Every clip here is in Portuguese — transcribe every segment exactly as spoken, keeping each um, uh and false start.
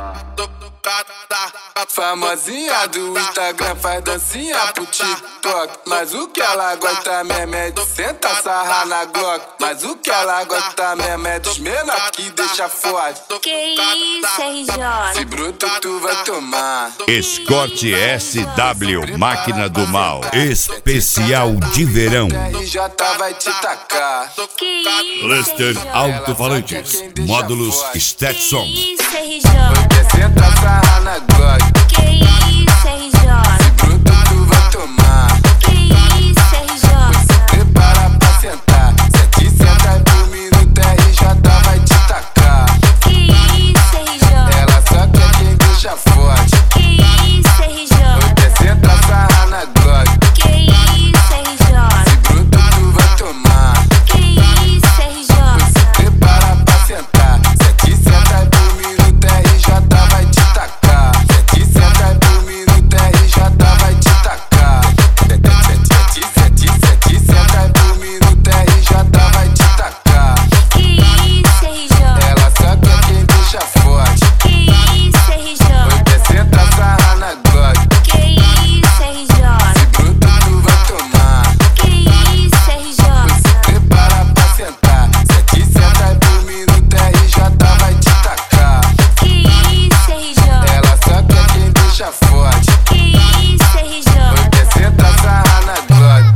Famosinha do Instagram faz dancinha pro TikTok. Mas o que ela gosta mesmo é de sentar, sarrar na Glock. Mas o que ela gosta mesmo é dos menor que deixa forte. Que isso, R J? Se bruto tu vai tomar. Escort S W, máquina do mal. Especial de verão. R J vai te tacar. Que isso, Lester R J? Alto-Falantes, módulos Stetson. Que isso, R J? Senta, sarrar na Glock. Que isso, R J? Se bruto tu vai tomar. Que isso, R J? Prepara pra sentar. Sete senta por minuto, R J vai te tacar. Que isso, R J? Ela só quer quem deixa forte. Que isso, R J? Senta, sarrar na Glock. Que isso, R J? Se bruto tu vai tomar. Que isso, R J? Prepara pra sentar. Sete senta por minuto, R J vai te tacar. Sete senta por minuto, R J vai te tacar. Sete, sete, sete senta por minuto, R J vai te tacar. Que isso, R J? Ela só quer quem deixa forte. Que isso, R J? Senta, sarrar na Glock. Que isso, R J? Se bruto tu vai tomar. Que isso, R J? Prepara pra sentar. Sete senta por minuto, R J vai te tacar. Que isso, R J? Ela só quer quem deixa forte. Que isso, R J? Senta, sarrar na Glock.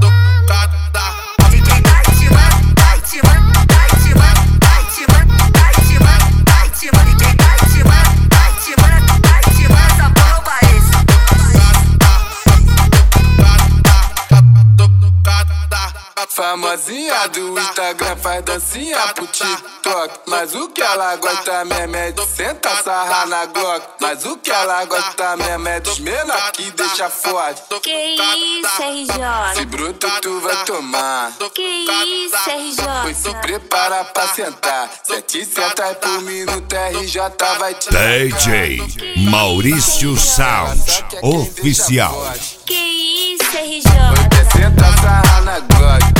Famosinha do Instagram faz dancinha pro TikTok. Mas o que ela gosta mesmo é de sentar, sarrar na Glock. Mas o que ela gosta mesmo é dos menor que deixa forte. Que isso, R J? Se bruto tu vai tomar. Que isso, R Pois se J? prepara pra sentar. Sete sentas por minuto, R J vai te D J Maurício Sound Oficial. Que isso, R J? Senta, sarrar na Glock.